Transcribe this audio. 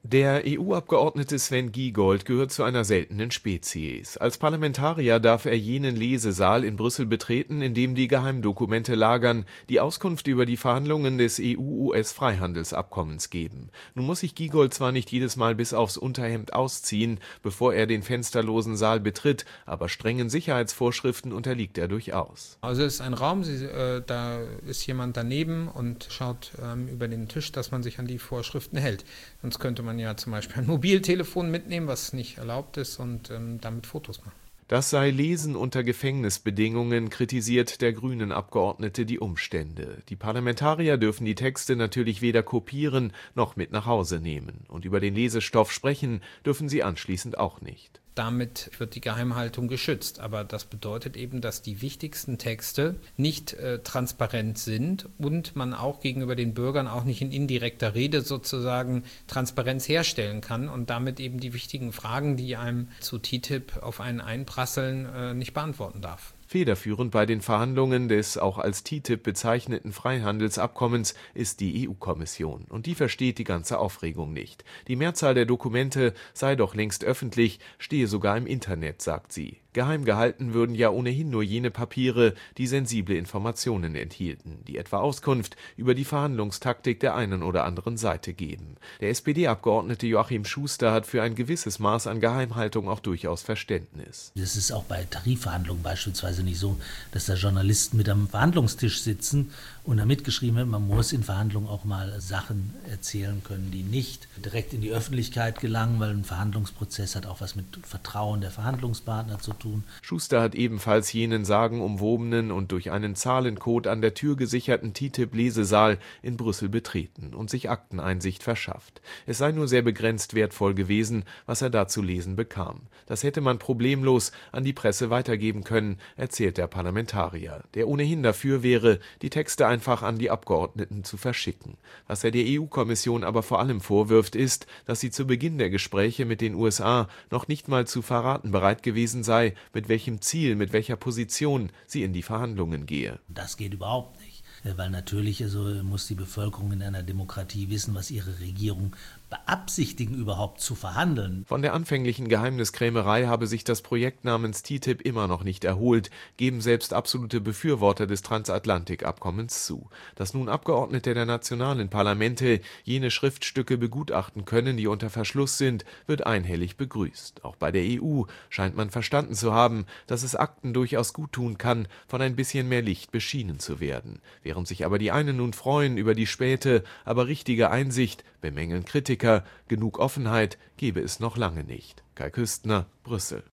Der EU-Abgeordnete Sven Giegold gehört zu einer seltenen Spezies. Als Parlamentarier darf er jenen Lesesaal in Brüssel betreten, in dem die Geheimdokumente lagern, die Auskunft über die Verhandlungen des EU-US-Freihandelsabkommens geben. Nun muss sich Giegold zwar nicht jedes Mal bis aufs Unterhemd ausziehen, bevor er den fensterlosen Saal betritt, aber strengen Sicherheitsvorschriften unterliegt er durchaus. Also es ist ein Raum, da ist jemand daneben und schaut über den Tisch, dass man sich an die Vorschriften hält. Sonst könnte man ja zum Beispiel ein Mobiltelefon mitnehmen, was nicht erlaubt ist, und damit Fotos machen. Das sei Lesen unter Gefängnisbedingungen, kritisiert der Grünen-Abgeordnete die Umstände. Die Parlamentarier dürfen die Texte natürlich weder kopieren noch mit nach Hause nehmen. Und über den Lesestoff sprechen dürfen sie anschließend auch nicht. Damit wird die Geheimhaltung geschützt. Aber das bedeutet eben, dass die wichtigsten Texte nicht transparent sind und man auch gegenüber den Bürgern auch nicht in indirekter Rede sozusagen Transparenz herstellen kann und damit eben die wichtigen Fragen, die einem zu TTIP auf einen einprasseln, nicht beantworten darf. Federführend bei den Verhandlungen des auch als TTIP bezeichneten Freihandelsabkommens ist die EU-Kommission. Und die versteht die ganze Aufregung nicht. Die Mehrzahl der Dokumente sei doch längst öffentlich, stehe sogar im Internet, sagt sie. Geheim gehalten würden ja ohnehin nur jene Papiere, die sensible Informationen enthielten, die etwa Auskunft über die Verhandlungstaktik der einen oder anderen Seite geben. Der SPD-Abgeordnete Joachim Schuster hat für ein gewisses Maß an Geheimhaltung auch durchaus Verständnis. Es ist auch bei Tarifverhandlungen beispielsweise nicht so, dass da Journalisten mit am Verhandlungstisch sitzen und da mitgeschrieben wird. Man muss in Verhandlungen auch mal Sachen erzählen können, die nicht direkt in die Öffentlichkeit gelangen, weil ein Verhandlungsprozess hat auch was mit Vertrauen der Verhandlungspartner zu tun. Schuster hat ebenfalls jenen sagenumwobenen und durch einen Zahlencode an der Tür gesicherten TTIP-Lesesaal in Brüssel betreten und sich Akteneinsicht verschafft. Es sei nur sehr begrenzt wertvoll gewesen, was er da zu lesen bekam. Das hätte man problemlos an die Presse weitergeben können, erzählt der Parlamentarier, der ohnehin dafür wäre, die Texte einfach an die Abgeordneten zu verschicken. Was er der EU-Kommission aber vor allem vorwirft, ist, dass sie zu Beginn der Gespräche mit den USA noch nicht mal zu verraten bereit gewesen sei, mit welchem Ziel, mit welcher Position sie in die Verhandlungen gehe. Das geht überhaupt nicht, weil natürlich muss die Bevölkerung in einer Demokratie wissen, was ihre Regierung beabsichtigen, überhaupt zu verhandeln. Von der anfänglichen Geheimniskrämerei habe sich das Projekt namens TTIP immer noch nicht erholt, geben selbst absolute Befürworter des Transatlantikabkommens zu. Dass nun Abgeordnete der nationalen Parlamente jene Schriftstücke begutachten können, die unter Verschluss sind, wird einhellig begrüßt. Auch bei der EU scheint man verstanden zu haben, dass es Akten durchaus guttun kann, von ein bisschen mehr Licht beschienen zu werden. Während sich aber die einen nun freuen über die späte, aber richtige Einsicht, bemängeln Kritiker, genug Offenheit gebe es noch lange nicht. Kai Küstner, Brüssel.